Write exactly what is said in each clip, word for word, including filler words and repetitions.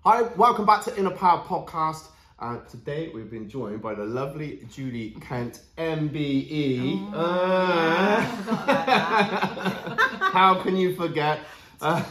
Hi, welcome back to Inner Power Podcast. Uh, today we've been joined by the lovely Julie Kent, M B E. Oh, uh, yeah, I forgot about that. How can you forget? Uh,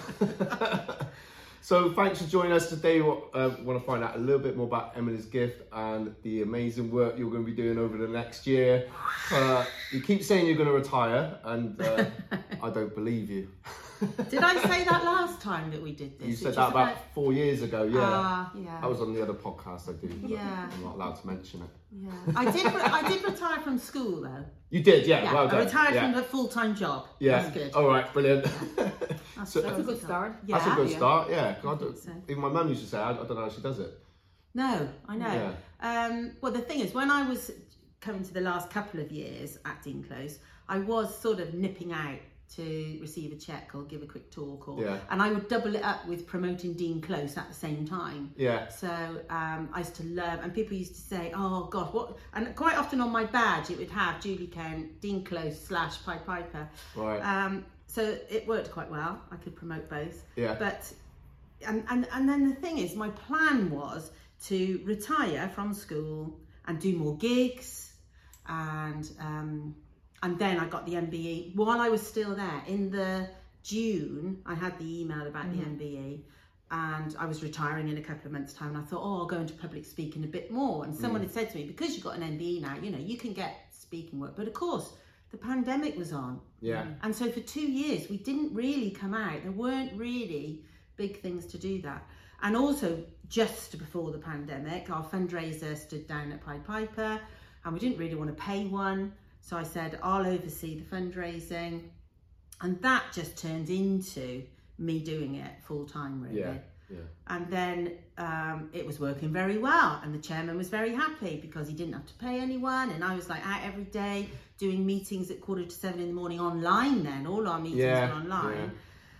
so thanks for joining us today. We uh, want to find out a little bit more about Emily's gift and the amazing work you're going to be doing over the next year. Uh, you keep saying you're going to retire, and uh, I don't believe you. Did I say that last time that we did this? You said Which that is about four years ago, yeah. Ah, yeah. That was on the other podcast I do. but Yeah. I'm not allowed to mention it. Yeah. I did. Re- I did retire from school though. You did, yeah. Yeah. Well I done. retired yeah. from a full-time job. Yeah. That's good. All right, brilliant. That's, So- that That's a was good start. Yeah. That's a good Yeah. start, yeah. 'Cause I I don't- think so. even my mum used to say, I, I don't know how she does it. No, I know. Yeah. Um, well, the thing is, when I was coming to the last couple of years at Dean Close, I was sort of nipping out to receive a check or give a quick talk, or Yeah. and I would double it up with promoting Dean Close at the same time. Yeah. So um, I used to love, and people used to say, "Oh God, what?" And quite often on my badge it would have Julie Kent, Dean Close slash Pied Piper. Right. Um, so it worked quite well. I could promote both. Yeah. But and and and then the thing is, my plan was to retire from school and do more gigs, and um, and then I got the M B E while I was still there. In the June, I had the email about Mm-hmm. the M B E. And I was retiring in a couple of months' time, and I thought, oh, I'll go into public speaking a bit more. And someone Mm. had said to me, because you've got an M B E now, you know, you can get speaking work. But of course, the pandemic was on. Yeah. And so for two years, we didn't really come out. There weren't really big things to do that. And also, just before the pandemic, our fundraiser stood down at Pied Piper, and we didn't really want to pay one. So I said, I'll oversee the fundraising. And that just turned into me doing it full time, really. Yeah. Yeah. And then um, it was working very well, and the chairman was very happy because he didn't have to pay anyone, and I was like out every day doing meetings at quarter to seven in the morning online. Then all our meetings Yeah, were online, yeah.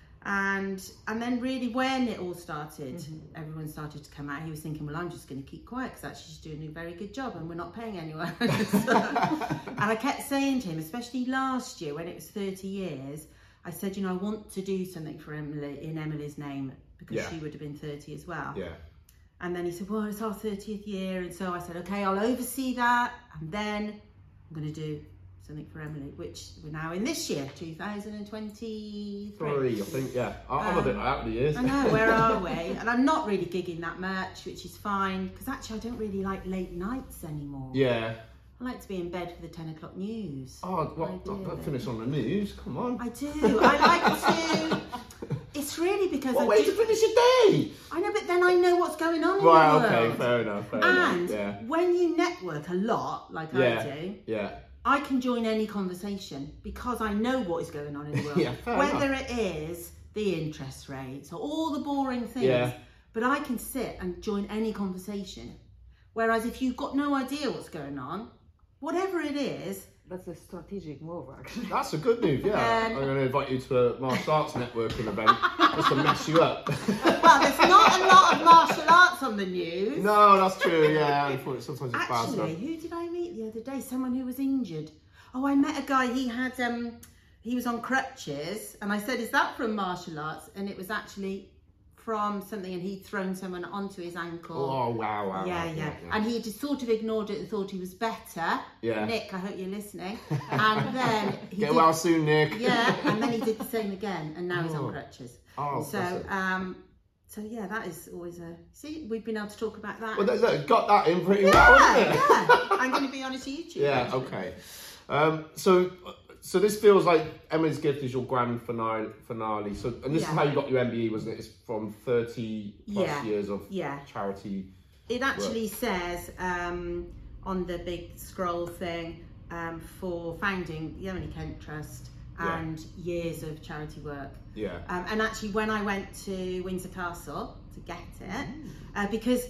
and and then really when it all started, Mm-hmm. everyone started to come out. He was thinking, well, I'm just going to keep quiet because actually she's doing a very good job, and we're not paying anyone. So, and I kept saying to him, especially last year when it was thirty years, I said, you know, I want to do something for Emily in Emily's name, because Yeah. she would have been thirty as well. Yeah. And then he said, well, it's our thirtieth year. And so I said, okay, I'll oversee that. And then I'm going to do something for Emily, which we're now in this year, two thousand twenty-three. Three, I think, yeah. I- I'm a bit Um, out of the years. I know, where are we? And I'm not really gigging that much, which is fine, because actually I don't really like late nights anymore. Yeah. I like to be in bed for the ten o'clock news. Oh, what? Ideally. Don't finish on the news. Come on. I do. I like to. It's really because What I way do, to finish your day? I know, but then I know what's going on in Right, the okay, world. fair enough, fair And enough. Yeah. when you network a lot, like Yeah. I do, Yeah. I can join any conversation because I know what is going on in the world. Yeah, fair Whether it is the interest rates or all the boring things. Yeah. But I can sit and join any conversation. Whereas if you've got no idea what's going on, whatever it is, That's a strategic move, actually. That's a good move, yeah. Um, I'm going to invite you to a martial arts networking event just to mess you up. well, there's not a lot of martial arts on the news. No, that's true, yeah. Unfortunately, sometimes it's bad Actually, stuff. who did I meet the other day? Someone who was injured. Oh, I met a guy. He had um, he was on crutches, and I said, "Is that from martial arts?" And it was actually from something, and he'd thrown someone onto his ankle. Oh, wow, wow. yeah, wow, yeah, and he just sort of ignored it and thought he was better. Yeah. Nick, I hope you're listening. And then he Get did, well soon, Nick. yeah, and then he did the same again, and now he's Oh. on crutches. Oh, So, bless him. um, so yeah, that is always a. See, we've been able to talk about that. Well, look, got that in pretty well, Yeah, isn't it? yeah. I'm going to be honest, YouTube. Yeah, actually. okay. Um, so, so this feels like Emily's gift is your grand finale. Finale. So, and this Yeah. is how you got your M B E, wasn't it? It's from thirty plus Yeah. years of Yeah. charity. It actually says um, on the big scroll thing um, for founding the Emily Kent Trust Yeah. and years of charity work. Yeah. Um, and actually, when I went to Windsor Castle to get it, Mm. uh, because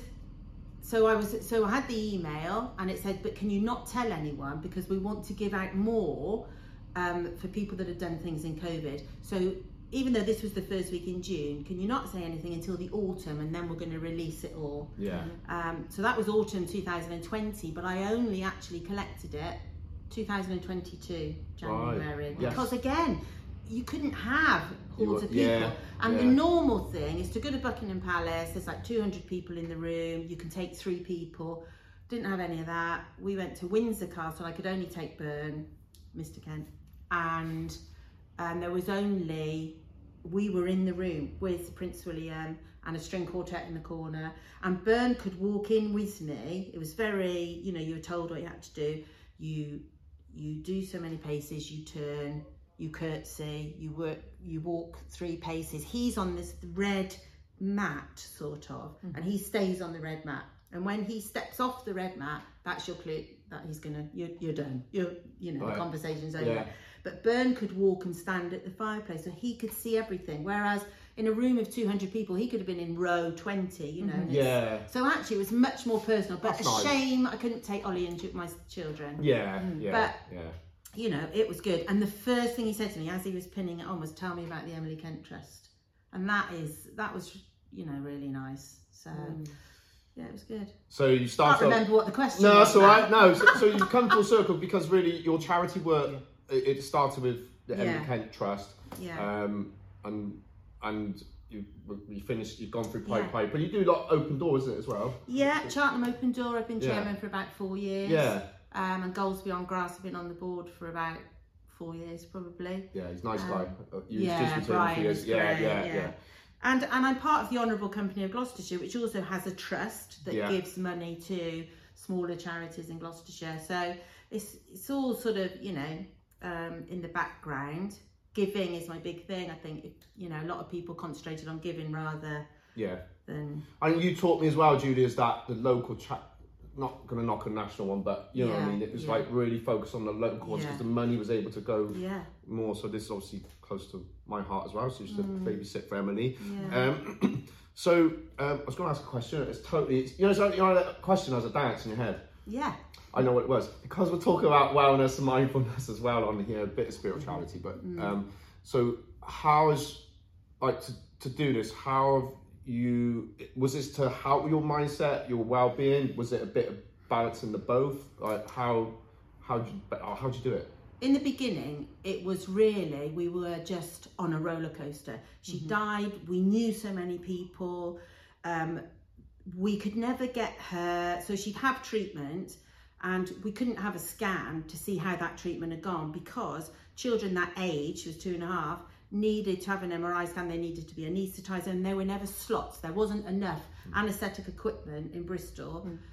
so I was so I had the email and it said, but can you not tell anyone because we want to give out more um, for people that have done things in COVID. So even though this was the first week in June, can you not say anything until the autumn, and then we're going to release it all. Yeah. Um, so that was autumn two thousand twenty, but I only actually collected it two thousand twenty-two January, Yes. because again, you couldn't have You hordes were- of people. yeah, and yeah. the normal thing is to go to Buckingham Palace, there's like two hundred people in the room, you can take three people. Didn't have any of that. We went to Windsor Castle, I could only take Byrne, Mister Kent, and um, there was only, we were in the room with Prince William and a string quartet in the corner, and Byrne could walk in with me. It was very, you know, you were told what you had to do. You you do so many paces, you turn, you curtsy, you work, you walk three paces. He's on this red mat, sort of, mm-hmm. and he stays on the red mat. And when he steps off the red mat, that's your clue that he's gonna, you're, you're done. You're, you know, right. the conversation's over. Yeah. But Byrne could walk and stand at the fireplace, so he could see everything. Whereas in a room of two hundred people, he could have been in row twenty, you know. Mm-hmm. Yeah. So actually, it was much more personal. But That's a nice. shame I couldn't take Ollie and my children. Yeah, yeah, But yeah. you know, it was good. And the first thing he said to me as he was pinning it on was, "Tell me about the Emily Kent Trust." And that is that was, you know, really nice. So Mm. yeah, it was good. So you I can't started. remember what the question No, was. that's all now. right. No, so, so you've come full circle because really your charity work it, it started with the Emily Yeah. Kent Trust, Yeah. um, and and you you finished. You've gone through Pipe Yeah. Pipe, but you do a lot open doors, isn't it, as well? Yeah, Cheltenham Open Door, I've been Yeah. chairman for about four years. Yeah, Um, and Goals Beyond Grass, I've been on the board for about four years probably. yeah, he's a nice Um, guy. Uh, You yeah, just returned Brian for years. is Yeah, great, yeah, yeah. yeah, And and I'm part of the Honourable Company of Gloucestershire, which also has a trust that Yeah. gives money to smaller charities in Gloucestershire. So it's it's all sort of, you know, um, in the background. Giving is my big thing. I think, it, you know, a lot of people concentrated on giving rather yeah. than... And you taught me as well, Julie, is that the local chat. Not going to knock a national one, but you know what I Yeah, mean. It was yeah. like really focused on the local ones because Yeah. the money was able to go Yeah, more. So this is obviously close to my heart as well. So you Mm. should babysit for Emily. yeah. Um, so um, I was going to ask a question. It's totally, it's, you know, it's like, you know that question as a dance in your head. yeah. I know what it was because we're talking about wellness and mindfulness as well on here, a bit of spirituality. But Mm. um, so how is like to, to do this? How have you? Was this to help your mindset, your well-being? Was it a bit of balancing the both? Like how how do you how do you do it? In the beginning, it was really, we were just on a roller coaster. She Mm-hmm. died, we knew so many people, um, we could never get her, so she'd have treatment and we couldn't have a scan to see how that treatment had gone because children that age, she was two and a half, needed to have an M R I scan, they needed to be anaesthetised and there were never slots. There wasn't enough mm. anaesthetic equipment in Bristol mm.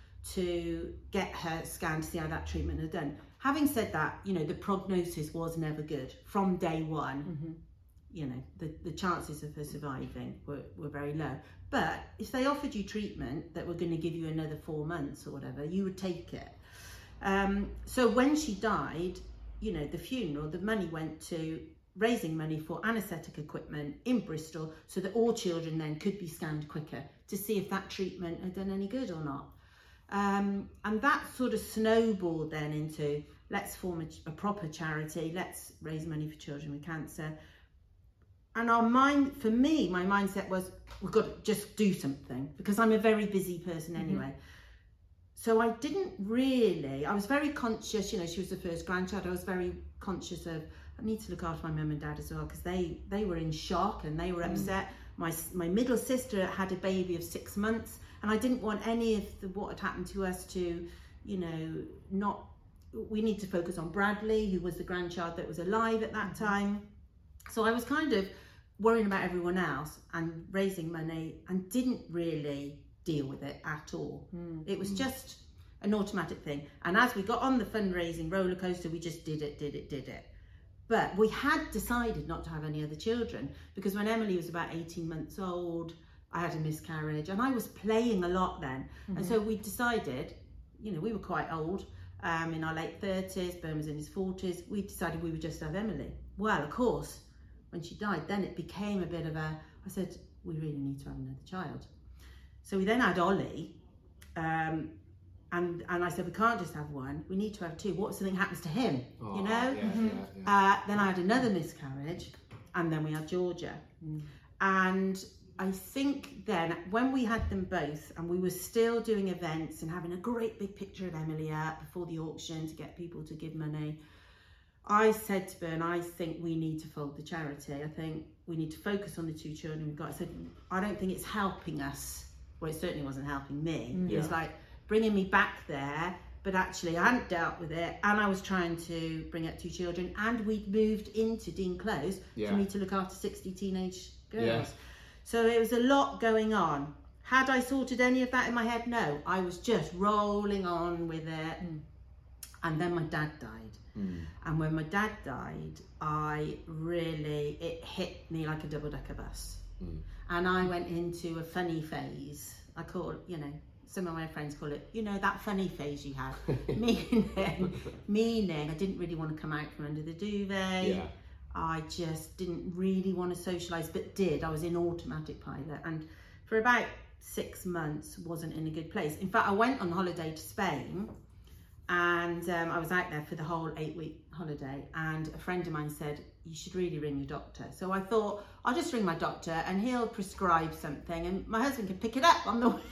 to get her scanned to see how that treatment had done. Having said that, you know, the prognosis was never good from day one. Mm-hmm. You know, the, the chances of her surviving were, were very low. But if they offered you treatment that were going to give you another four months or whatever, you would take it. Um, so when she died, you know, the funeral, the money went to raising money for anaesthetic equipment in Bristol so that all children then could be scanned quicker to see if that treatment had done any good or not. Um, and that sort of snowballed then into, let's form a, a proper charity, let's raise money for children with cancer. And our mind, for me, my mindset was, we've got to just do something because I'm a very busy person anyway. Mm-hmm. So I didn't really, I was very conscious, you know, she was the first grandchild. I was very conscious of, I need to look after my mum and dad as well because they, they were in shock and they were upset. Mm. My, my middle sister had a baby of six months and I didn't want any of the, what had happened to us to, you know, not, we need to focus on Bradley, who was the grandchild that was alive at that time. So I was kind of worrying about everyone else and raising money and didn't really deal with it at all. Mm. It was just an automatic thing. And as we got on the fundraising roller coaster, we just did it, did it, did it. But we had decided not to have any other children because when Emily was about eighteen months old, I had a miscarriage and I was playing a lot then. Mm-hmm. And so we decided, you know, we were quite old, um, in our late thirties, Ben was in his forties. We decided we would just have Emily. Well, of course, when she died, then it became a bit of a, I said, we really need to have another child. So we then had Ollie, um, and and I said, we can't just have one, we need to have two. What if something happens to him, Oh, you know? yeah, yeah, yeah. Uh, then I had another miscarriage, and then we had Georgia. Mm. And I think then, when we had them both, and we were still doing events and having a great big picture of Emily up before the auction to get people to give money, I said to Bern, I think we need to fold the charity. I think we need to focus on the two children we've got. I said, I don't think it's helping us. Well, it certainly wasn't helping me. Mm. It was Yeah. like bringing me back there, but actually I hadn't dealt with it, and I was trying to bring up two children, and we'd moved into Dean Close Yeah. for me to look after sixty teenage girls. Yeah. So it was a lot going on. Had I sorted any of that in my head? No, I was just rolling on with it. Mm. And then my dad died. Mm. And when my dad died, I really, it hit me like a double-decker bus. Mm. And I went into a funny phase. I call it, you know, some of my friends call it, you know, that funny phase you had. meaning, meaning I didn't really want to come out from under the duvet. Yeah. I just didn't really want to socialise, but did. I was in automatic pilot. And for about six months, wasn't in a good place. In fact, I went on holiday to Spain, and um, I was out there for the whole eight week holiday, and a friend of mine said, you should really ring your doctor. So I thought, I'll just ring my doctor and he'll prescribe something and my husband can pick it up on the way.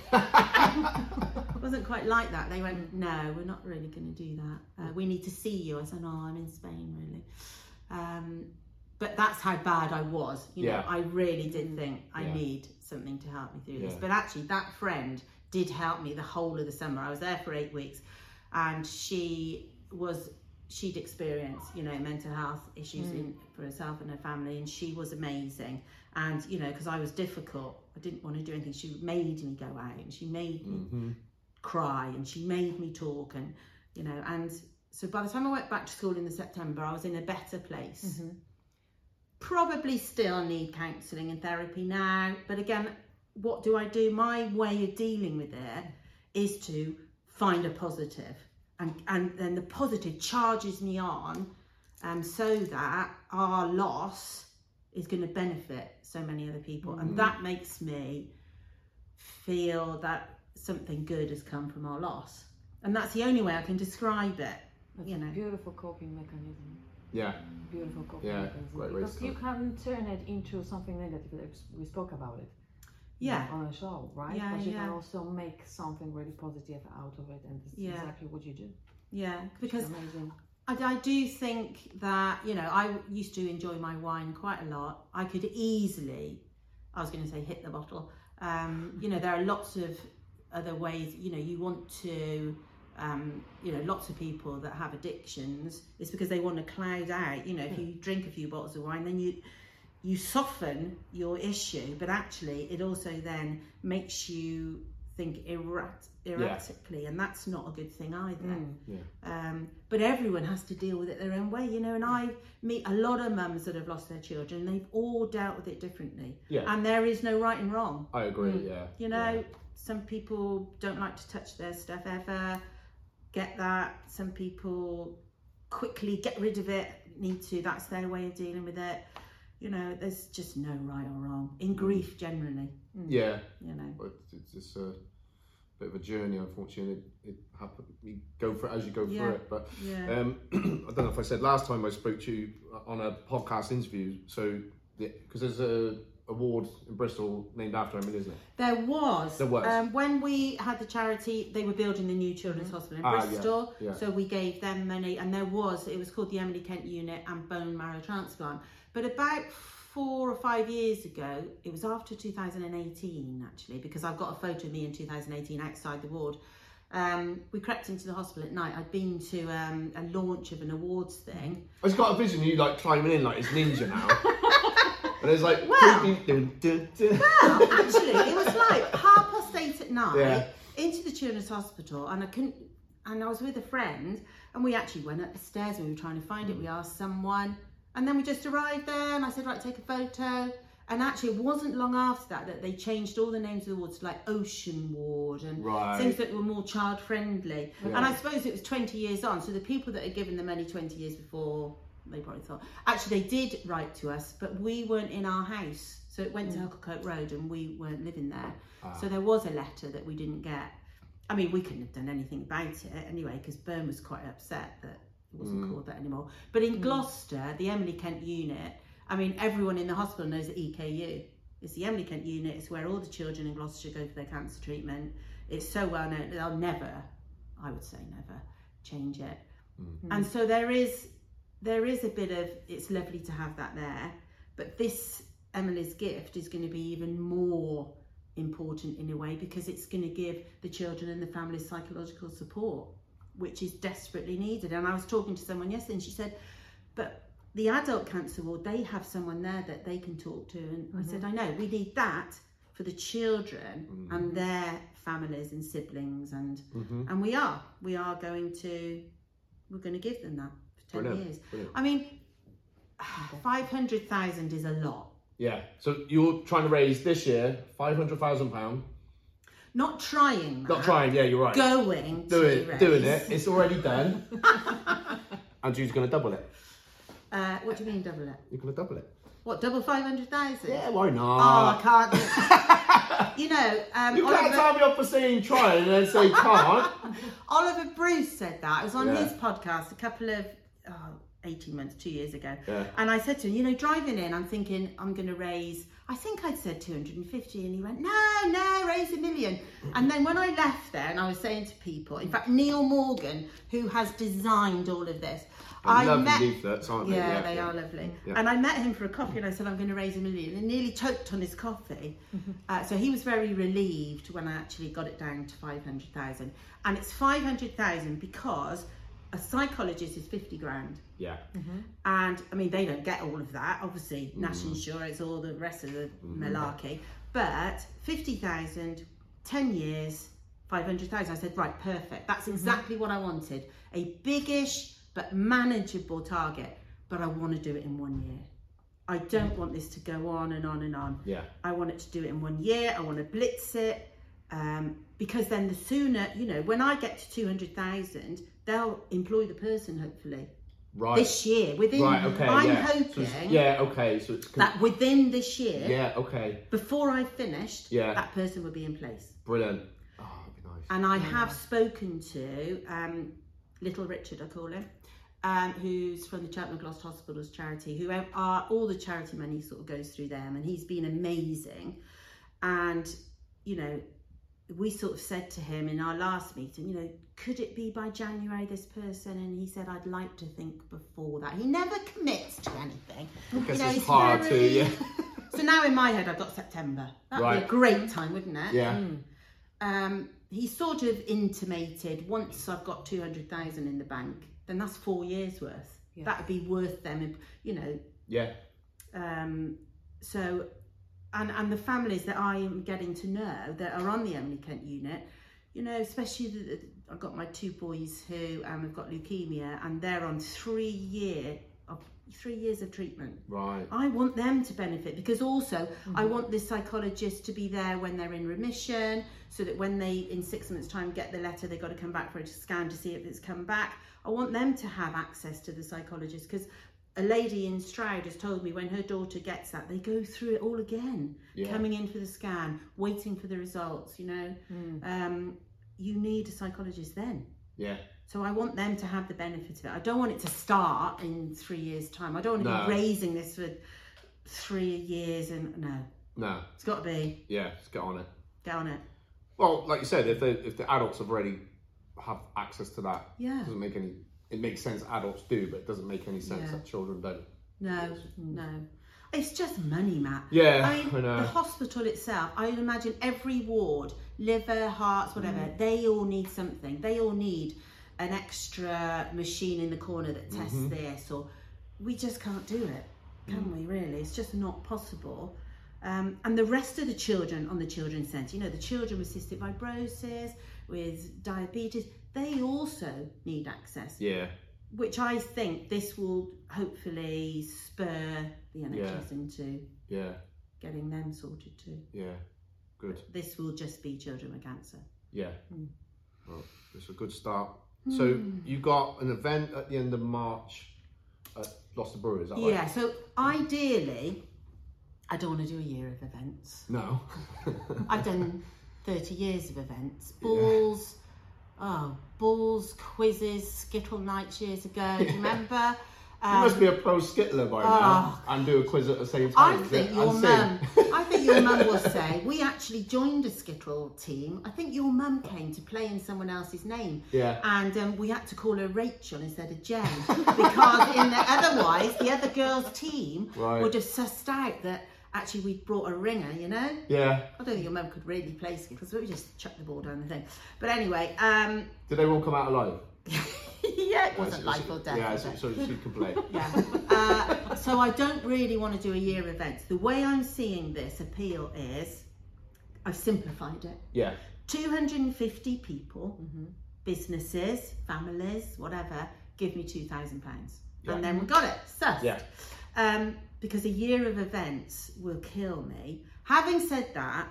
It wasn't quite like that. They went, no, we're not really going to do that. Uh, we need to see you. I said, no, I'm in Spain, really. Um, but that's how bad I was. You Yeah. know, I really did think I Yeah. need something to help me through this. Yeah. But actually, that friend did help me the whole of the summer. I was there for eight weeks. And she was, she'd experienced, you know, mental health issues mm. in, for herself and her family, and she was amazing. And, you know, because I was difficult, I didn't want to do anything. She made me go out, and she made Mm-hmm. me cry, and she made me talk, and, you know, and so by the time I went back to school in the September, I was in a better place. Mm-hmm. Probably still need counselling and therapy now, but again, what do I do? My way of dealing with it is to find a positive, and and then the positive charges me on, um, so that our loss is going to benefit so many other people, mm. and that makes me feel that something good has come from our loss, and that's the only way I can describe it. That's you know, a beautiful coping mechanism. Yeah. Beautiful coping Yeah, mechanism. great way Because to you start. can turn it into something negative. like We spoke about it. yeah, On a show, right? Yeah, but you yeah. can also make something really positive out of it, and this is Yeah. exactly what you do. yeah, Which is because amazing. I, I do think that, you know, I used to enjoy my wine quite a lot. I could easily, I was going to say hit the bottle. Um, you know, there are lots of other ways, you know, you want to, um, you know, lots of people that have addictions, it's because they want to cloud out. You know, if you drink a few bottles of wine, then you, you soften your issue, but actually it also then makes you think errat erratically, yeah. and that's not a good thing either. Mm. Yeah. Um, but everyone has to deal with it their own way, you know, and I meet a lot of mums that have lost their children, and they've all dealt with it differently. Yeah. And there is no right and wrong. I agree, Mm. yeah. You know, Yeah. some people don't like to touch their stuff ever, get that. Some people quickly get rid of it, need to, that's their way of dealing with it. You know, there's just no right or wrong in grief generally, Yeah. you know. But it's just a bit of a journey, unfortunately. It, it happens. You go for it as you go Yeah. through it. But Yeah. um, I don't know if I said last time I spoke to you on a podcast interview. So, because there's a award in Bristol named after him, isn't it? There was. There was. Um, when we had the charity, they were building the new children's hospital in Ah, yeah, Bristol. yeah. So we gave them money, and there was, it was called the Emily Kent Unit and Bone Marrow Transplant. But about four or five years ago, it was after two thousand eighteen actually, because I've got a photo of me in two thousand eighteen outside the ward. Um, we crept into the hospital at night. I'd been to um, a launch of an awards thing. I just got a vision of you like climbing in like this ninja now. And it's like, Well- dun, dun, dun, dun. Well, actually, it was like half past eight at night Yeah. into the children's hospital, and I couldn't. And I was with a friend, and we actually went up the stairs. And we were trying to find it. We asked someone, and then we just arrived there. And I said, right, take a photo. And actually, it wasn't long after that that they changed all the names of the wards to like Ocean Ward and Right. things that were more child friendly. Yeah. And I suppose it was twenty years on. So the people that had given the money twenty years before, they probably thought, actually they did write to us, but we weren't in our house. So it went to Hucklecote Road and we weren't living there. Ah. So there was a letter that we didn't get. I mean, we couldn't have done anything about it anyway, because Bern was quite upset that it wasn't Mm. called that anymore. But in Gloucester, the Emily Kent Unit, I mean, everyone in the hospital knows the E K U. It's the Emily Kent Unit. It's where all the children in Gloucestershire go for their cancer treatment. It's so well known. They'll never, I would say never, change it. Mm. And so there is there is a bit of, it's lovely to have that there, but this Emily's Gift is going to be even more important in a way, because it's going to give the children and the families psychological support, which is desperately needed. And I was talking to someone yesterday and she said, but the adult cancer ward, they have someone there that they can talk to. And mm-hmm. I said, I know, we need that for the children mm-hmm. and their families and siblings. And mm-hmm. and we are, we are going to, we're going to give them that for ten Brilliant. years. Brilliant. I mean, five hundred thousand is a lot. Yeah. So you're trying to raise this year five hundred thousand pounds. Not trying that. Not trying, yeah, you're right. Going doing, to raise. Doing it. It's already done. And you're going to double it. Uh, what do you mean double it? You're going to double it. What, double five hundred thousand? Yeah, why not? Oh, I can't. You know, um, you Oliver, can't tell me off for saying try and then say can't. Oliver Bruce said that. I was on yeah. his podcast a couple of, oh, eighteen months, two years ago. Yeah. And I said to him, you know, driving in, I'm thinking I'm going to raise, I think I'd said two hundred fifty, and he went, no, no, raise a million. And then when I left there and I was saying to people, in fact, Neil Morgan, who has designed all of this, I, I lovely met, leaflets, aren't they? Yeah, yeah they yeah. are lovely. Yeah. And I met him for a coffee and I said, I'm going to raise a million, and nearly choked on his coffee. Mm-hmm. uh, so he was very relieved when I actually got it down to five hundred thousand. And it's five hundred thousand because a psychologist is fifty grand. Yeah. Mm-hmm. And I mean, they don't get all of that, obviously, mm-hmm. national insurance, all the rest of the mm-hmm. malarkey. But fifty thousand, ten years, five hundred thousand. I said, right, perfect. That's exactly mm-hmm. what I wanted. A biggish but manageable target. But I want to do it in one year. I don't want this to go on and on and on. Yeah. I want it to do it in one year. I want to blitz it. Um, because then the sooner, you know, when I get to two hundred thousand, they'll employ the person, hopefully. Right. This year, within, right, okay, I'm yeah. hoping so yeah, okay, so it's that within this year, yeah, okay, before I've finished, yeah. that person will be in place. Brilliant. Oh, that'd be nice. And I yeah. have spoken to um, Little Richard, I call him, um, who's from the Cheltenham Gloucester Hospitals charity, who are, all the charity money sort of goes through them, and he's been amazing. And, you know, we sort of said to him in our last meeting, you know, could it be by January, this person? And he said, I'd like to think before that. He never commits to anything. I guess you know, it's hard very... to, yeah. So now in my head, I've got September. That'd right. be a great time, wouldn't it? Yeah. Mm. Um, he sort of intimated, once I've got two hundred thousand in the bank, then that's four years worth. Yeah. That would be worth them, you know. Yeah. Um, so... And, and the families that I am getting to know that are on the Emily Kent unit, you know, especially the, the, I've got my two boys who um, have got leukemia, and they're on three year of three years of treatment. Right. I want them to benefit, because also mm-hmm. I want the psychologist to be there when they're in remission, so that when they in six months' time get the letter, they've got to come back for a scan to see if it's come back. I want them to have access to the psychologist, because a lady in Stroud has told me when her daughter gets that, they go through it all again, yeah. coming in for the scan, waiting for the results, you know. Mm. Um, you need a psychologist then. Yeah. So I want them to have the benefit of it. I don't want it to start in three years' time. I don't want to no. be raising this for three years and no. No. It's got to be. Yeah, let's get on it. Get on it. Well, like you said, if they if the adults have already have access to that, yeah. it doesn't make any... It makes sense adults do, but it doesn't make any sense yeah. that children don't. No, no. It's just money, Matt. Yeah, I, mean, I know. The hospital itself, I would imagine every ward, liver, hearts, whatever, mm. they all need something. They all need an extra machine in the corner that tests mm-hmm. this, or we just can't do it, can mm. we really? It's just not possible. Um, and the rest of the children on the children's centre, you know, the children with cystic fibrosis, with diabetes, they also need access. Yeah. Which I think this will hopefully spur the N H S yeah. into yeah. getting them sorted too. Yeah, good. This will just be children with cancer. Yeah. Mm. Well, it's a good start. Mm. So you got an event at the end of March at Gloucester Brewery, is that right? Yeah, so ideally, I don't want to do a year of events. No. I've done thirty years of events. Balls... Yeah. Oh, balls, quizzes, skittle nights years ago, do you remember? You must be a pro skittler by now and do a quiz at the same time. I think it? your And mum. sing. I think your mum will say we actually joined a skittle team. I think your mum came to play in someone else's name. Yeah. And um, we had to call her Rachel instead of Jen because in the otherwise the other girls' team Right. would have sussed out that actually we'd brought a ringer. You know. Yeah. I don't think your mum could really play skittles, but we just chucked the ball down the thing. But anyway, um, Did they all come out alive? yeah, it wasn't so- life or death. Yeah, was so, it? so she can play. Yeah. Uh, so I don't really want to do a year of events. The way I'm seeing this appeal is I've simplified it. Yeah. two hundred fifty people, businesses, families, whatever, give me two thousand pounds. Yeah. And then we got it. Sussed. Yeah. Um, because a year of events will kill me. Having said that,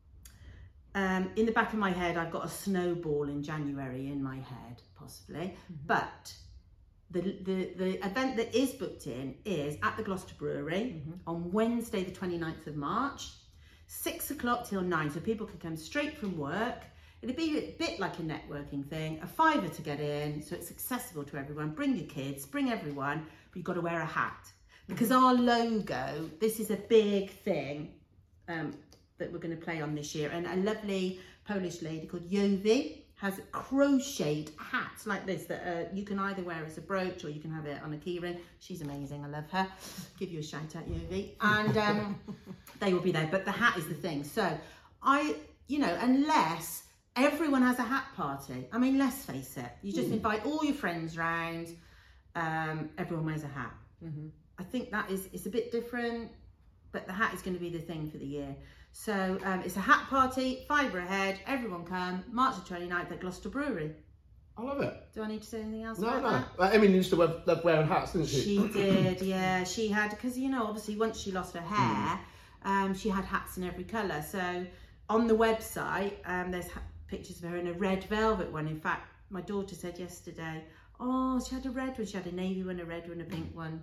um, in the back of my head, I've got a snowball in January in my head, possibly. But the, the, the event that is booked in is at the Gloucester Brewery on Wednesday, the twenty-ninth of March, six o'clock till nine. So people can come straight from work. It'll be a bit like a networking thing, a fiver to get in, so it's accessible to everyone. Bring your kids, bring everyone, but you've got to wear a hat. Because our logo, this is a big thing um, that we're going to play on this year. And a lovely Polish lady called Jovi has crocheted hats like this that uh, you can either wear as a brooch or you can have it on a keyring. She's amazing, I love her. Give you a shout out, Jovi. And um, they will be there, but the hat is the thing. So I, you know, unless everyone has a hat party. I mean, let's face it. You just invite all your friends round, um, everyone wears a hat. Mm-hmm. I think that is, it's a bit different, but the hat is going to be the thing for the year. So um, it's a hat party, fiver ahead, everyone come, March the twenty-ninth at Gloucester Brewery. I love it. Do I need to say anything else No, about no. that? Well, Emily used to wear, love wearing hats, didn't she? She did, yeah. She had, because, you know, obviously once she lost her hair, um, she had hats in every colour. So on the website, um, there's ha- pictures of her in a red velvet one. In fact, my daughter said yesterday, oh, she had a red one. She had a navy one, a red one, a pink one.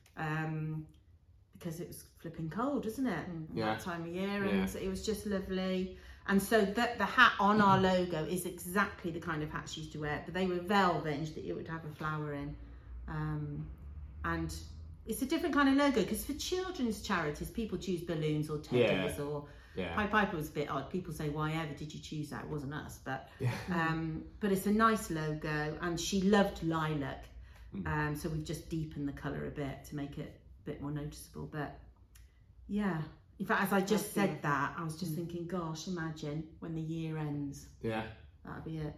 Um, because it was flipping cold, isn't it? Yeah. That time of year, and Yeah. it was just lovely. And so that the hat on our logo is exactly the kind of hat she used to wear, but they were velvet and it would have a flower in. Um, and it's a different kind of logo because for children's charities, people choose balloons or teddies Yeah. or Yeah. Pied Piper was a bit odd. People say, why ever did you choose that? It wasn't us, but Yeah. um, but it's a nice logo, and she loved lilac. Um, so we've just deepened the colour a bit to make it a bit more noticeable. But yeah, in fact, as I just said that, I was just thinking, gosh, imagine when the year ends. Yeah. That'll be it.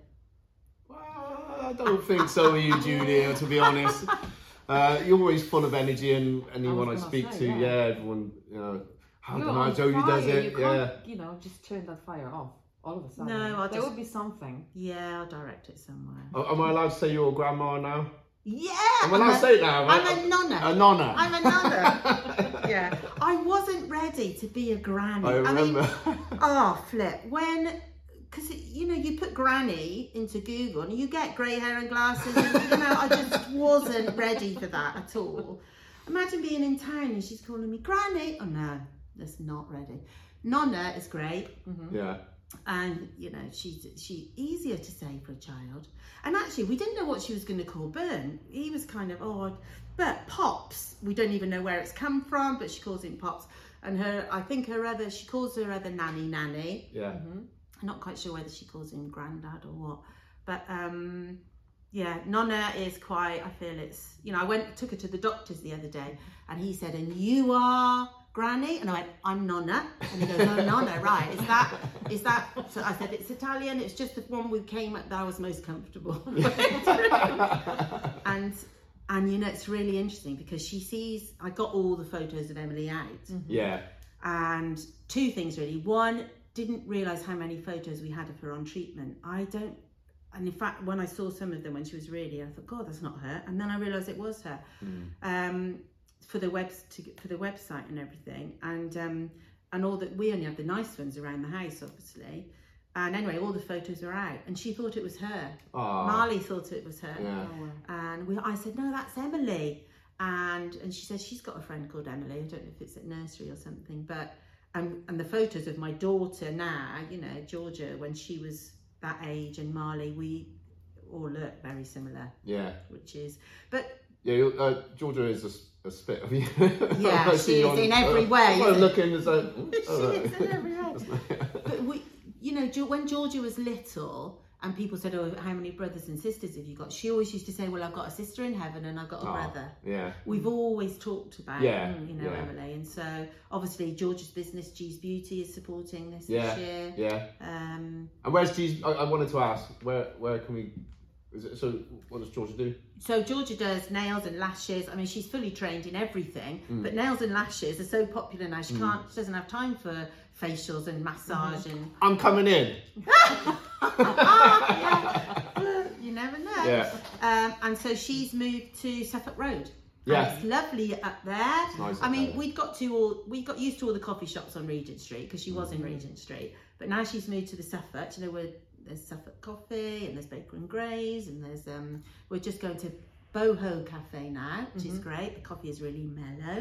Well, I don't think so, are you, Julia, to be honest. Uh, you're always full of energy, and anyone I, was gonna speak say, to, yeah. yeah, everyone, you know, how You're come on Jodie does fire. it? You Yeah. can't, you know, just turn that fire off all of a sudden. No, I'll there just- will be something. Yeah, I'll direct it somewhere. Oh, am I allowed to say you're a grandma now? Yeah! Am I allowed to say it now? I'm a nonna. A nonna. I'm a nonna. Yeah. I wasn't ready to be a granny. I remember. mean, oh, flip. When, because, you know, you put granny into Google and you get grey hair and glasses. And, you know, I just wasn't ready for that at all. Imagine being in town and she's calling me granny. Oh, no, that's not ready. Nonna is great. Yeah. And, you know, she's she easier to say for a child. And actually, we didn't know what she was going to call Bern. He was kind of odd. But Pops, we don't even know where it's come from, but she calls him Pops. And her, I think her other, she calls her other nanny nanny. Yeah. I'm not quite sure whether she calls him granddad or what. But, um, yeah, Nonna is quite, I feel it's, you know, I went, took her to the doctors the other day and he said, and you are Granny? And I went, I'm Nonna. And he goes, oh, Nonna, right. Is that, is that, so I said, it's Italian. It's just the one we came at that I was most comfortable with. and, and, you know, it's really interesting because she sees, I got all the photos of Emily out. Yeah. And two things really. One, didn't realise how many photos we had of her on treatment. I don't, and in fact, when I saw some of them when she was really, I thought, God, that's not her. And then I realised it was her. Mm. Um, for the web to, for the website and everything, and um, and all that, we only have the nice ones around the house, obviously. And anyway, all the photos are out, and she thought it was her. Aw. Marley thought it was her, Yeah. and we, I said, no, that's Emily. And and she said she's got a friend called Emily. I don't know if it's at nursery or something, but and and the photos of my daughter now, you know, Georgia, when she was that age, and Marley, we all look very similar. Yeah. Which is, but Yeah, you're- uh, Georgia is a, s- a spit of you. Yeah, I she see you is in every way, I'm isn't looking as like, She is in every way. But we, you know, Ge- when Georgia was little, and people said, "Oh, how many brothers and sisters have you got?" She always used to say, "Well, I've got a sister in heaven and I've got a Oh, brother." yeah. We've always talked about, Yeah, you know, yeah. Emily, and so obviously Georgia's business, G's Beauty, is supporting this Yeah, this year. yeah. Um, And where's G's? I, I wanted to ask, where where can we? Is it, so what does Georgia do? so Georgia does nails and lashes. I mean, she's fully trained in everything, Mm. but nails and lashes are so popular now. She can't, she doesn't have time for facials and massage and I'm coming in. you never know. Yeah. Um, and so she's moved to Suffolk Road. Yeah. And it's lovely up there. nice I up mean, there. we'd got to all we got used to all the coffee shops on Regent Street because she was in Regent Street. But now she's moved to the Suffolk. You know, where there's Suffolk Coffee and there's Baker and Gray's and there's um we're just going to Boho Cafe now, which is great. The coffee is really mellow.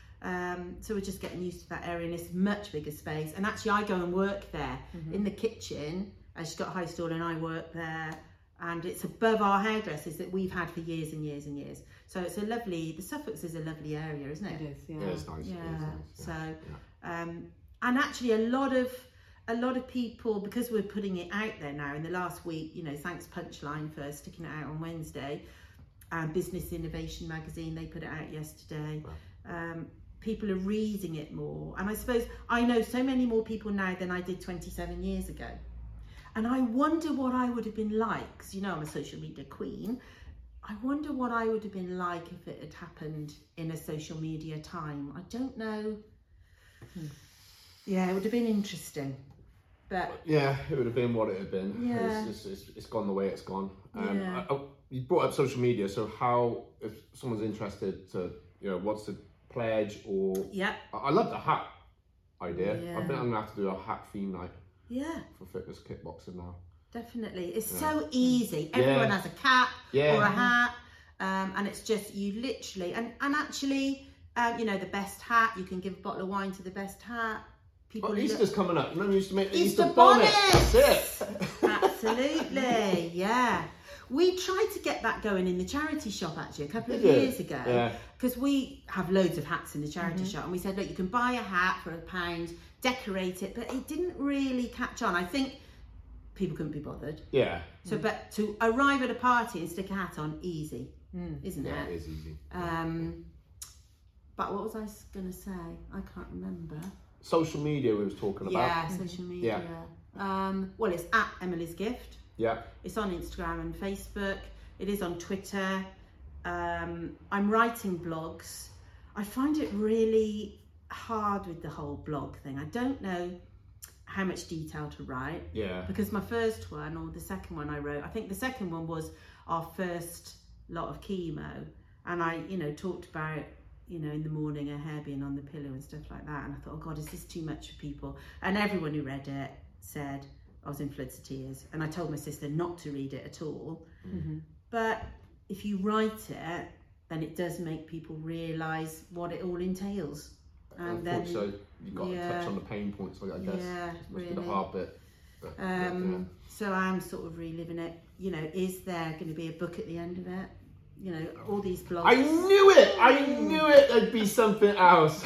Um, so we're just getting used to that area, and it's much bigger space. And actually, I go and work there in the kitchen. And she's got a high stall, and I work there. And it's above our hairdressers that we've had for years and years and years. So it's a lovely. The Suffolk's is a lovely area, isn't it? It is, yeah. Yeah, it's nice. Yeah. It is nice. So, Yeah. um, and actually, a lot of a lot of people, because we're putting it out there now. In the last week, you know, thanks Punchline for sticking it out on Wednesday. And Business Innovation magazine, they put it out yesterday. Um, people are reading it more, and I suppose I know so many more people now than I did twenty-seven years ago. And I wonder what I would have been like, because you know I'm a social media queen. I wonder what I would have been like if it had happened in a social media time. I don't know. Hmm. Yeah, it would have been interesting. But Yeah, it would have been what it had been. Yeah. It's, it's, it's, it's gone the way it's gone. Um, Yeah. I, I, you brought up social media, so how, if someone's interested to, you know, what's the pledge or... yeah, I, I love the hat idea. I Yeah. think I'm going to have to do a hat theme night yeah, for fitness kickboxing now. definitely. It's Yeah. so easy. Everyone Yeah. has a cap Yeah. or a hat, um, and it's just you literally and and actually, um, you know, the best hat. You can give a bottle of wine to the best hat. People Oh, look- Easter's coming up. Remember, we used to make the Easter Easter bonnet. bonnets! That's it. Absolutely, yeah. We tried to get that going in the charity shop actually a couple of Did you? years ago, Yeah. because we have loads of hats in the charity shop, and we said, look, you can buy a hat for a pound, decorate it, but it didn't really catch on. I think people couldn't be bothered. Yeah. So, but to arrive at a party and stick a hat on, easy, Mm. isn't Yeah, it? it is easy. Um, but what was I going to say? I can't remember. Social media we was talking about. Yeah, social media. Um, well, it's at Emily's Gift. Yeah. It's on Instagram and Facebook. It is on Twitter. Um, I'm writing blogs. I find it really hard with the whole blog thing. I don't know how much detail to write, Yeah. because my first one or the second one I wrote, I think the second one was our first lot of chemo, and I, you know, talked about, you know, in the morning her hair being on the pillow and stuff like that, and I thought, oh God, is this too much for people? And everyone who read it said I was in floods of tears, and I told my sister not to read it at all. Mm-hmm. But if you write it, then it does make people realise what it all entails. And then, so you've got to yeah. touch on the pain points, I guess. yeah, Must be really. the hard bit. But, Um, so I'm sort of reliving it. You know, is there going to be a book at the end of it? You know, all these blogs. I knew it! I knew it! There'd be something else.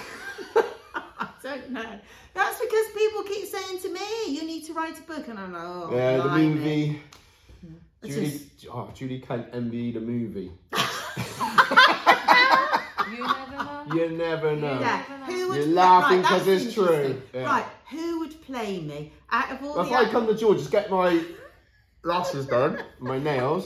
I don't know. That's because people keep saying to me, "You need to write a book," and I'm like, "Oh, Yeah, the blimey." movie. It's Judy, just- oh, Judy can't envy the movie. You never know. You never know. Yeah. Who would You're play- laughing right, 'cause that's it's true. interesting. Yeah. Right, who would play me out of all Well, if the I act- come to George, just get my lashes done, my nails.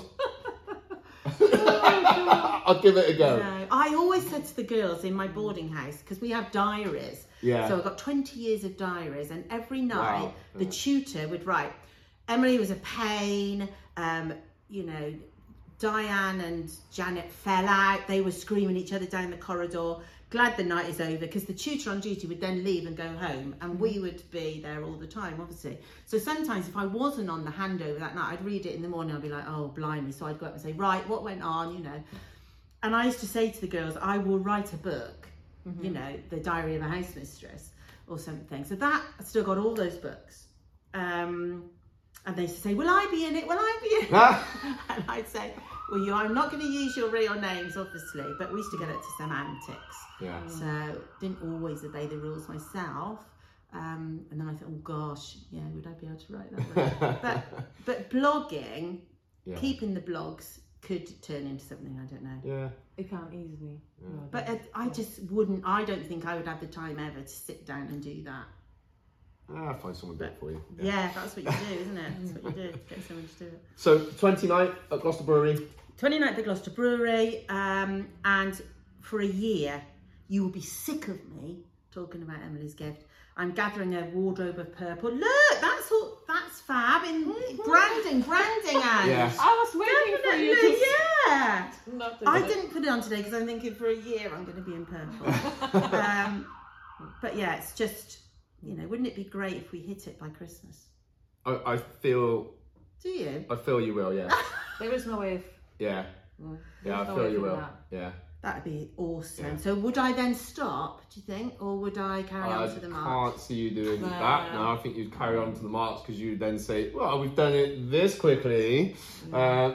I'll give it a go. No, I always said to the girls in my boarding house, because we have diaries. Yeah. So I've got twenty years of diaries, and every night Wow. the Yeah. tutor would write, Emily was a pain, um, you know, Diane and Janet fell out, they were screaming each other down the corridor. Glad the night is over, because the tutor on duty would then leave and go home, and we would be there all the time, obviously. So sometimes if I wasn't on the handover that night, I'd read it in the morning, I'd be like, oh, blimey. So I'd go up and say, right, what went on, you know. And I used to say to the girls, I will write a book, mm-hmm. you know, The Diary of a House Mistress or something. So that, I still got all those books. Um, and they used to say, will I be in it? Will I be in it? and I'd say, Well, you, I'm not going to use your real names, obviously, but we used to get it to semantics. Yeah. So didn't always obey the rules myself. Um, and then I thought, oh gosh, yeah, would I be able to write that way? but but blogging, Yeah. keeping the blogs could turn into something, I don't know. Yeah. It can easily. Yeah. No, But I, I just wouldn't, I don't think I would have the time ever to sit down and do that. Ah, I'll find someone to do it for you. Yeah, that's what you do, isn't it? That's what you do, get someone to do it. So, twenty-ninth at Gloucester Brewery. twenty-ninth at Gloucester Brewery, um, and for a year, you will be sick of me talking about Emily's Gift. I'm gathering a wardrobe of purple. Look, that's all, that's fab. In branding, branding ads. Yeah. I was waiting for you to. Yeah. Not I didn't put it on today because I'm thinking for a year I'm going to be in purple. um, but yeah, it's just, you know, wouldn't it be great if we hit it by Christmas? I, I feel. Do you? I feel you will. Yeah. There is no way. If, Yeah. mm, Yeah. I there's no feel way you for will. that. Yeah. That'd be awesome. Yeah. So would I then stop, do you think? Or would I carry I on to the mark? can't see you doing No. that. No, I think you'd carry on to the marks because you then say, "Well, we've done it this quickly." Uh,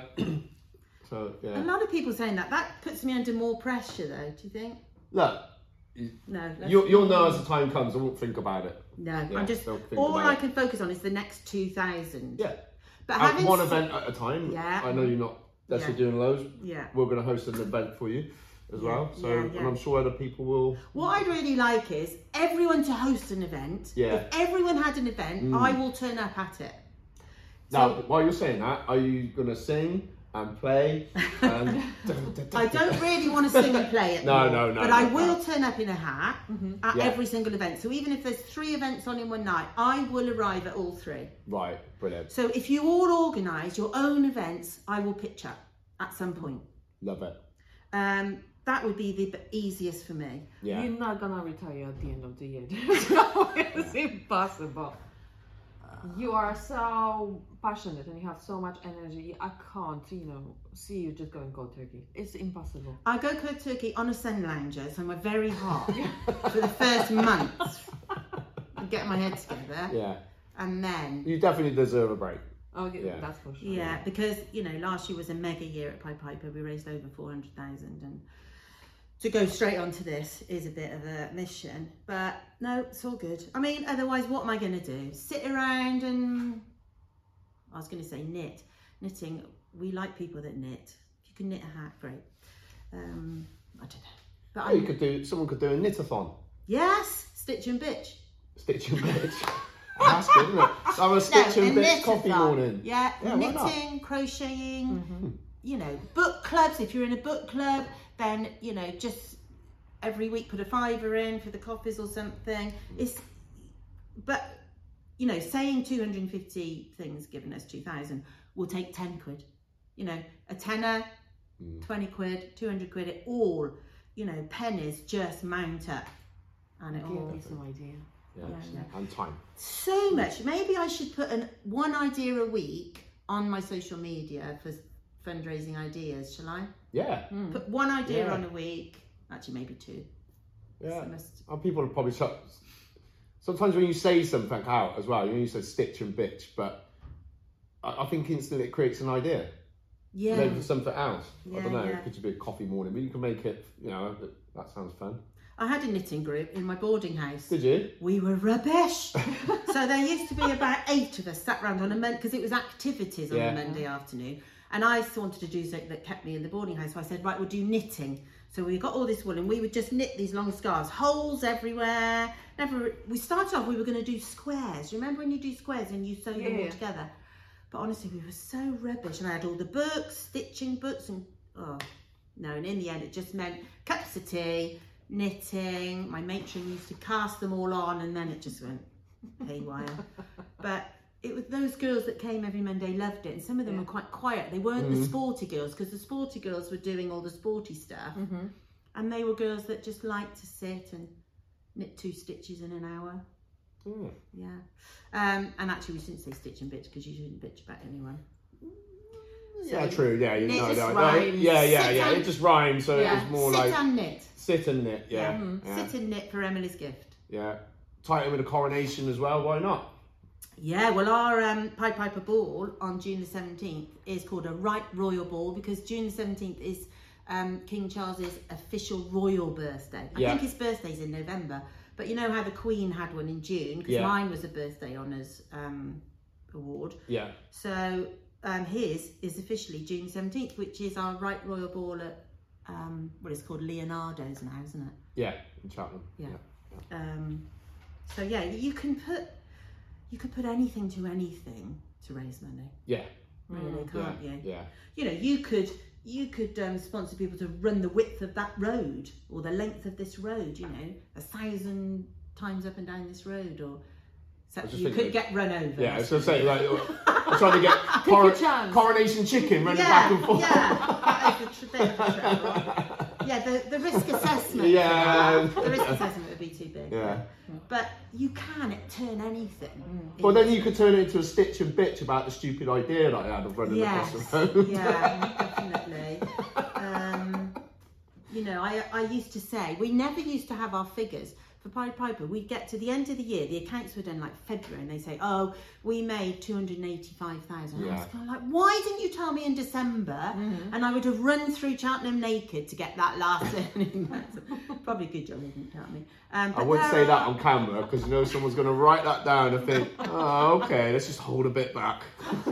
so A yeah. lot of people saying that. That puts me under more pressure though, do you think? Look, No. let's- you'll you'll know as the time comes. I won't think about it. No, Yeah, I'm just, don't think all about I it. can focus on is the next two thousand. Yeah. But At having one s- event at a time. Yeah. I know you're not necessarily Yeah. doing loads. Yeah. We're going to host an event for you as Yeah, well. So, yeah, yeah. and I'm sure other people will. What I'd really like is everyone to host an event. Yeah. If everyone had an event, Mm. I will turn up at it. Now, while you're saying that, are you going to sing and play? And I don't really want to sing and play it. No, no, no, But no, I no. will turn up in a hat at Yeah. every single event. So even if there's three events on in one night, I will arrive at all three. Right, brilliant. So if you all organise your own events, I will pitch up at some point. Love it. Um, that would be the b- easiest for me. Yeah. You're not gonna retire at the end of the year. There's no way. It's impossible. You are so passionate and you have so much energy. I can't, you know, see you just going cold turkey. It's impossible. I go cold turkey on a sun lounger, so I'm very hot for the first month. And get my head together, Yeah. and then You definitely deserve a break. Oh, yeah, Yeah. that's for sure. yeah, because you know last year was a mega year at Pied Piper. We raised over four hundred thousand, and to go straight onto this is a bit of a mission. But no, it's all good. I mean, otherwise, what am I going to do? Sit around and I was going to say knit, knitting. We like people that knit. If you can knit a hat, great. Um, I don't know, but Oh, you I could do. Someone could do a knit-a-thon. yes, stitch and bitch. Stitch and bitch. That's good, isn't it? Have a stitch No, and a bitch coffee knit-a-thon. morning. Yeah, Yeah, why not? knitting, crocheting. Mm-hmm. You know, book clubs. If you're in a book club, then you know just every week put a fiver in for the coffees or something. It's but you know saying two hundred fifty things given us two thousand will take ten quid. You know, a tenner, Mm. twenty quid, two hundred quid. It all you know pennies just mount up, and it all Give me some idea. Yeah. Yeah, yeah. And time. so much. Maybe I should put an one idea a week on my social media for fundraising ideas. Shall I? Yeah. Put one idea Yeah. on a week. Actually, maybe two. Yeah. So I must- And people are probably so, sometimes when you say something out as well, you know, you say stitch and bitch, but I, I think instantly it creates an idea. Yeah. Maybe for something else. I Yeah, don't know. yeah. It could just be a coffee morning, but you can make it. You know, that sounds fun. I had a knitting group in my boarding house. Did you? We were rubbish. So there used to be about eight of us sat round on a Monday, because it was activities on Yeah. a Monday afternoon. And I wanted to do something that kept me in the boarding house. So I said, right, we'll do knitting. So we got all this wool and we would just knit these long scarves, holes everywhere. Never. We started off, we were going to do squares. Remember when you do squares and you sew them all Yeah. together? But honestly, we were so rubbish. And I had all the books, stitching books, and oh, no. And in the end, it just meant cups of tea, knitting. My matron used to cast them all on, and then it just went haywire. But it was those girls that came every Monday loved it, and some of them Yeah. were quite quiet. They weren't the sporty girls, because the sporty girls were doing all the sporty stuff, Mm-hmm. and they were girls that just liked to sit and knit two stitches in an hour. Hmm. Yeah. Um, and actually, we shouldn't say stitch and bitch, because you shouldn't bitch about anyone. Yeah, So, true. Yeah, you knit know, just no, no, rhymes. yeah, yeah, Sit yeah. and- It just rhymes, so yeah. it was more sit like and knit. sit and knit. Yeah, Yeah. yeah, Sit and knit for Emily's Gift. yeah. Tie it with a coronation as well. Why not? Yeah, well, our um, Pied Piper Ball on June the seventeenth is called a Right Royal Ball because June the seventeenth is um, King Charles's official royal birthday. I Yeah. think his birthday's in November, but you know how the Queen had one in June because Yeah. mine was a birthday honours um, award. Yeah. So um, his is officially June seventeenth, which is our Right Royal Ball at um, what is called Leonardo's now, isn't it? Yeah. In Cheltenham. Yeah. Yeah. Um, so yeah, you can put you could put anything to anything to raise money, Yeah. really, Yeah. can't you? Yeah. You know, you could you could um, sponsor people to run the width of that road or the length of this road. You know, a thousand times up and down this road, or except just you thinking- could get run over. Yeah, I was gonna say, like, I'm trying to get cor- chance. coronation chicken running yeah, back and forth. yeah, that is the tr- bit of the trouble. Yeah, the, the risk assessment. Yeah. for that, the risk assessment would be too big. Yeah. But you can turn anything. Well, then you could turn it into a stitch and bitch about the stupid idea that I had of running Yes, across the road. yeah, definitely. Um, you know, I, I used to say, we never used to have our figures. For Pied Piper, we'd get to the end of the year, the accounts were done like February, and they say, oh, we made two hundred eighty-five thousand. Yeah. I was kind of like, why didn't you tell me in December? Mm-hmm. And I would have run through Cheltenham naked to get that last earning. Probably good job you didn't tell me. Um, I but wouldn't there say that are- on camera because you know someone's going to write that down and think, oh, okay, let's just hold a bit back.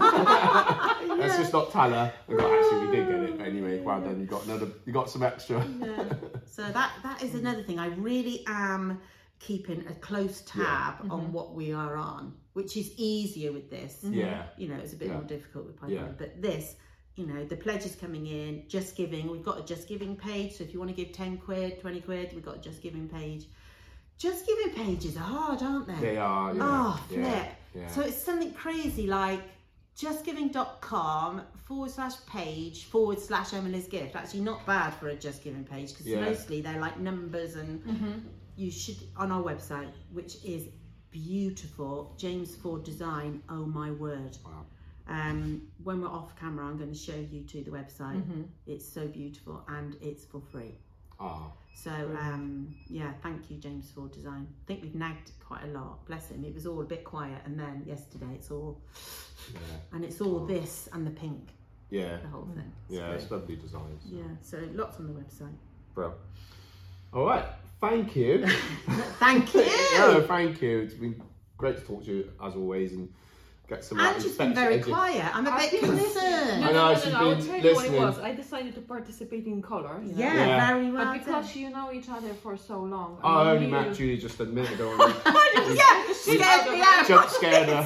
Let's just not tell her. And go, actually, we did get it anyway. Well, then you got another, you got some extra. Yeah. So that that is another thing. I really am keeping a close tab Yeah. on what we are on, which is easier with this. Yeah. You know, it's a bit Yeah. more difficult with Pied Yeah. Piper. But this, you know, the pledge is coming in, Just Giving. We've got a Just Giving page. So if you want to give ten quid, twenty quid, we've got a Just Giving page. Just Giving pages are hard, aren't they? They are, yeah. Oh, flip. yeah. yeah. So it's something crazy like justgiving.com forward slash page forward slash Emily's Gift. Actually, not bad for a Just Giving page because Yeah. mostly they're like numbers and Mm-hmm. you should, on our website, which is beautiful, James Ford Design, oh my word. Wow. Um, when we're off camera, I'm going to show you to the website. Mm-hmm. It's so beautiful and it's for free. Oh, So um, yeah, thank you, James Ford Design. I think we've nagged quite a lot. Bless him. It was all a bit quiet, and then yesterday it's all, yeah. and it's all this and the pink, Yeah. the whole thing. Yeah, So, it's lovely designs. yeah. So lots on the website. Bro. All right. Thank you. Thank you. No, thank you. It's been great to talk to you as always and get some. like, And she's been inspection very edges. quiet. I'm a I've bit been listening. concerned. No, I no, know, no, no, she's no. I'll been tell you what it listening. was. I decided to participate in color. You know? Yeah, Yeah. very well But because done. you know each other for so long. Oh, I only knew- met Julie just a minute ago. Yeah, scared me out. Jump scared her.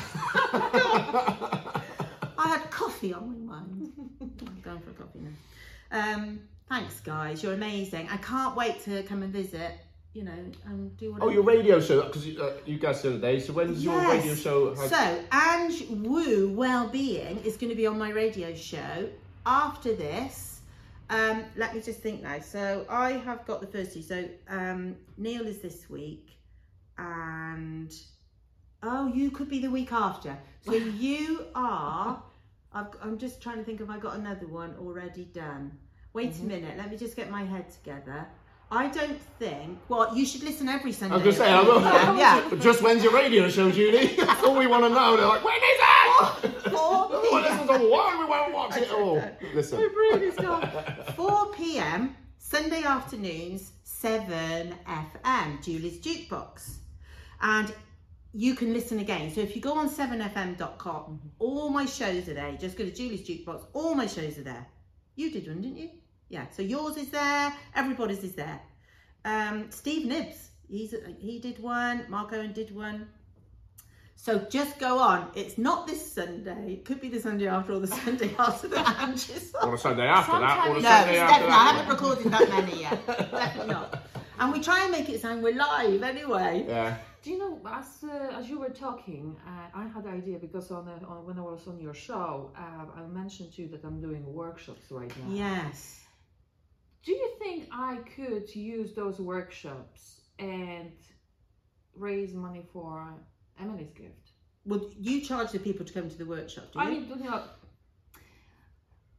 I had coffee on my mind. I'm going for a coffee now. Um, thanks, guys. You're amazing. I can't wait to come and visit. You know, and do what. Oh, your radio show, because you, uh, you guys the other day. So when's your Yes. radio show? How- So, Ange Wu Wellbeing is going to be on my radio show after this. Um, let me just think now. So, I have got the first two. So, um, Neil is this week, and oh, you could be the week after. So, you are. I've, I'm just trying to think if I got another one already done. Wait Mm-hmm. a minute. Let me just get my head together. I don't think. Well, you should listen every Sunday. I was going to say, I will. Yeah, yeah. But just when's your radio show, Julie? That's all we want to know. They're like, when is it? four We want to listen to one, we won't watch it all. Listen. four p.m. Sunday afternoons, seven F M, Julie's Jukebox. And you can listen again. So if you go on seven f m dot com, all my shows are there. Just go to Julie's Jukebox, all my shows are there. You did one, didn't you? Yeah, so yours is there, everybody's is there. Um, Steve Nibbs, he's he did one, Mark Owen did one. So just go on. It's not this Sunday. It could be the Sunday after or the Sunday after that. I'm just Or a Sunday after that. Or a no, Sunday it's after definitely. I that. haven't recorded that many yet. Definitely not. And we try and make it sound we're live anyway. Yeah. Do you know, as uh, as you were talking, uh, I had an idea because on, a, on when I was on your show, uh, I mentioned to you that I'm doing workshops right now. Yes. Do you think I could use those workshops and raise money for Emily's Gift? Well, you charge the people to come to the workshop, do you? I mean, you know,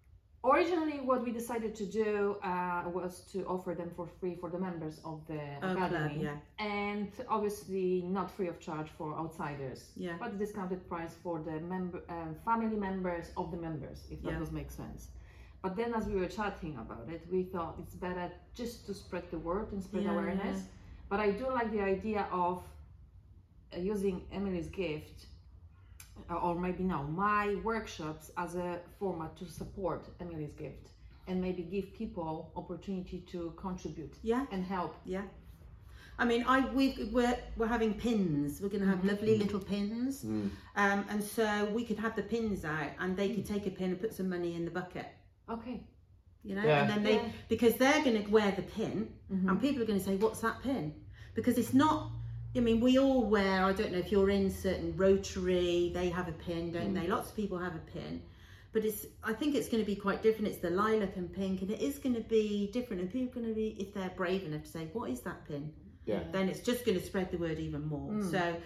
Originally, what we decided to do uh, was to offer them for free for the members of the Oh, academy, club, yeah. and obviously not free of charge for outsiders. Yeah. But a discounted price for the member, um, family members of the members, if that Yeah. does make sense. But then, as we were chatting about it, we thought it's better just to spread the word and spread Yeah, awareness. yeah. But I do like the idea of uh, using Emily's gift, uh, or maybe now my workshops, as a format to support Emily's gift, and maybe give people opportunity to contribute Yeah. and help. Yeah. I mean, I we we're we're having pins. We're going to have Mm-hmm. lovely little pins, Mm. um, and so we could have the pins out, and they could take a pin and put some money in the bucket. Okay. You know, Yeah. and then they Yeah. because they're going to wear the pin, Mhm. and people are going to say, "What's that pin?" Because it's not. I mean, we all wear. I don't know if you're in certain Rotary, they have a pin, don't they? Lots of people have a pin, but it's. I think it's going to be quite different. It's the lilac and pink, and it is going to be different. And people are going to be, if they're brave enough to say, "What is that pin?" Yeah. Then it's just going to spread the word even more. Mm. So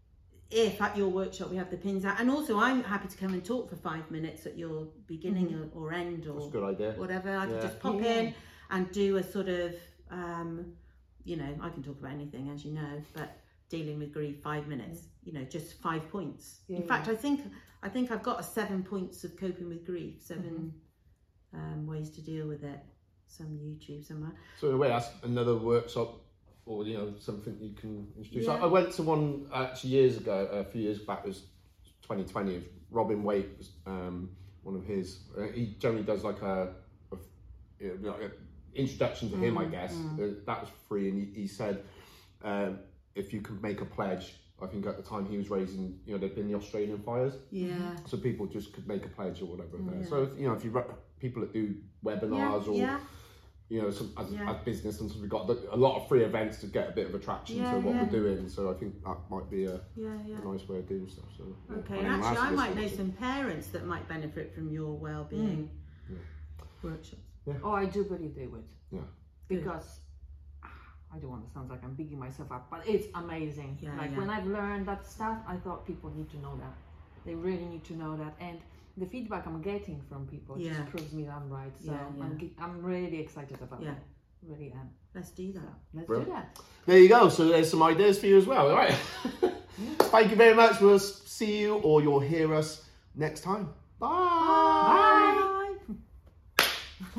if at your workshop we have the pins out, and also I'm happy to come and talk for five minutes at your beginning Mm-hmm. or, or end That's a or good idea. whatever. I could Yeah. just pop Yeah. in and do a sort of, um, you know, I can talk about anything, as you know, but dealing with grief, five minutes, you know, just five points. Yeah, In fact, I think I think I've got a seven points of coping with grief, 7 Mm-hmm. um, ways to deal with it. Some YouTube somewhere. So in a way, that's another workshop, or you know, something you can introduce. I, Yeah. I went to one actually years ago, a few years back. It was twenty twenty. Robin Waite was um, one of his. Uh, he generally does like a, a, you know, like a introduction to him, I guess. Uh, that was free, and he, he said um, if you could make a pledge. I think at the time he was raising, you know, there'd been the Australian fires, Yeah. so people just could make a pledge or whatever. there. Yeah. So you know, if you re- people that do webinars Yeah. or yeah. you know, some, as, Yeah. as business, and so we've got a lot of free events to get a bit of attraction Yeah, to what yeah. we're doing. So I think that might be a, Yeah, yeah. a nice way of doing stuff. So yeah, Okay, I and mean, actually, that's I might know listening. some parents that might benefit from your well-being workshops. Oh, I do believe they would. Yeah. Because ah, I don't want to sound like I'm bigging myself up, but it's amazing. Yeah, like yeah. when I've learned that stuff, I thought people need to know that. They really need to know that. And the feedback I'm getting from people Yeah. just proves me that I'm right. So Yeah, yeah. I'm, ge- I'm really excited about Yeah. it. Really am. Let's do that. Let's Brilliant. do that. There you go. So there's some ideas for you as well. All right. Thank you very much. We'll see you, or you'll hear us next time. Bye.